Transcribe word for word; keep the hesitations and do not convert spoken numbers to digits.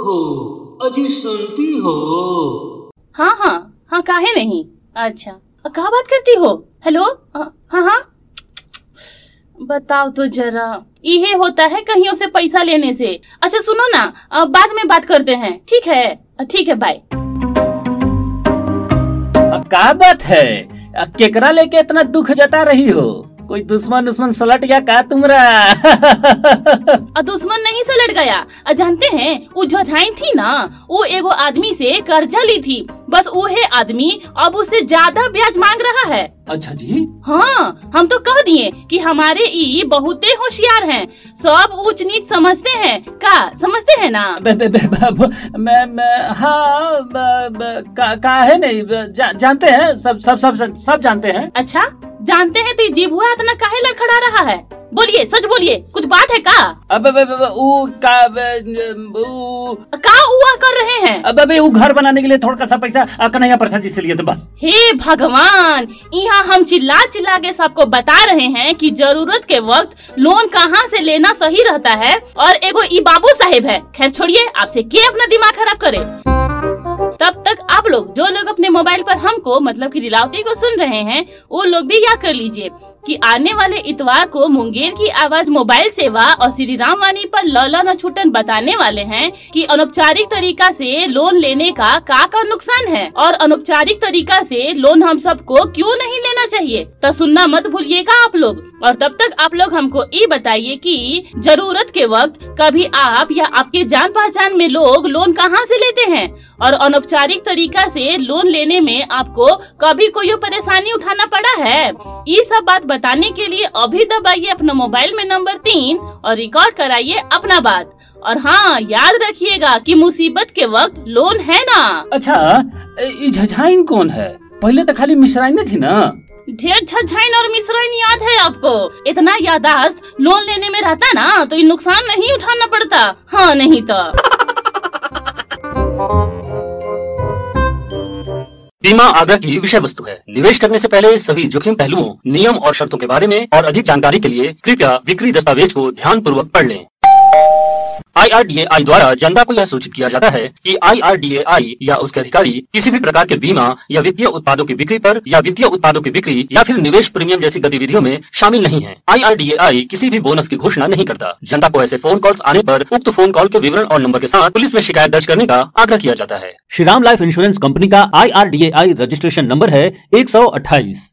ओहो, अजी सुनती हो? हाँ हाँ हाँ, काहे नहीं। अच्छा, कहाँ बात करती हो? हेलो, हाँ हाँ, बताओ तो जरा। ये होता है कहीं से पैसा लेने से। अच्छा सुनो ना, बाद में बात करते हैं। ठीक है, ठीक है, बाय। क्या बात है, केकरा लेके इतना दुख जता रही हो? कोई दुश्मन दुश्मन सलट गया का तुमरा? दुश्मन नहीं सलट गया। जानते हैं, वो झझाई थी ना, वो एगो आदमी से कर्जा ली थी। बस वो है आदमी अब उससे ज्यादा ब्याज मांग रहा है। अच्छा जी? हाँ, हम तो कह दिए कि हमारे ई बहुते होशियार हैं, सब ऊंच नीच समझते हैं। का समझते हैं ना? बे, बे, बे, मैं, मैं, हाँ, ब, ब, का, का है नहीं, जा, जानते हैं, सब सब सब सब, सब जानते हैं। अच्छा, जानते हैं तो जीभ हुआ इतना काहे लड़खड़ा रहा है? बोलिए, सच बोलिए, कुछ बात है का? अब ऊ का ऊ का उआ कर रहे हैं? अब अबे वो घर बनाने के लिए थोड़ा सा पैसा कन्हैया प्रसाद जी से लिए थे बस। हे भगवान, यहाँ हम चिल्ला चिल्ला के सबको बता रहे हैं कि जरूरत के वक्त लोन कहाँ से लेना सही रहता है, और एगो ई बाबू साहेब है। खैर छोड़िए, आपसे के अपना दिमाग खराब करे। तब तक आप लोग, जो लोग अपने मोबाइल पर हमको मतलब कि लीलावती को सुन रहे हैं, वो लोग भी याद कर लीजिए कि आने वाले इतवार को मुंगेर की आवाज मोबाइल सेवा और श्री राम वाणी पर लौला न छूटन बताने वाले हैं कि अनौपचारिक तरीका से लोन लेने का का का नुकसान है, और अनौपचारिक तरीका से लोन हम सबको क्यों नहीं लेना चाहिए। तो सुनना मत भूलिएगा आप लोग। और तब तक आप लोग हमको ये बताइए कि जरूरत के वक्त कभी आप या आपके जान पहचान में लोग लोन कहाँ से लेते हैं, और अनौपचारिक तरीका से लोन लेने में आपको कभी कोई परेशानी उठाना पड़ा है? ये सब बात बताने के लिए अभी दबाइए अपना मोबाइल में नंबर तीन और रिकॉर्ड कराइए अपना बात। और हाँ, याद रखिएगा कि मुसीबत के वक्त लोन है ना। अच्छा, ये झझाइन कौन है? पहले तो खाली मिश्राइन थी ना। ढेर झझाइन और मिश्राइन याद है आपको? इतना यादाश्त लोन लेने में रहता ना तो ये नुकसान नहीं उठाना पड़ता। हाँ नहीं तो। बीमा आग्रह की विषय वस्तु है। निवेश करने से पहले सभी जोखिम पहलुओं, नियम और शर्तों के बारे में और अधिक जानकारी के लिए कृपया बिक्री दस्तावेज को ध्यान पूर्वक पढ़ लें। आई आर डी ए आई द्वारा जनता को यह सूचित किया जाता है कि आई आर डी ए आई या उसके अधिकारी किसी भी प्रकार के बीमा या वित्तीय उत्पादों की बिक्री पर या वित्तीय उत्पादों की बिक्री या फिर निवेश प्रीमियम जैसी गतिविधियों में शामिल नहीं है। आई आर डी ए आई किसी भी बोनस की घोषणा नहीं करता। जनता को ऐसे फोन कॉल्स आने पर उक्त फोन कॉल के विवरण और नंबर के साथ पुलिस में शिकायत दर्ज करने का आग्रह किया जाता है। श्रीराम लाइफ इंश्योरेंस कंपनी का I R D A I registration number है एक सौ अट्ठाईस।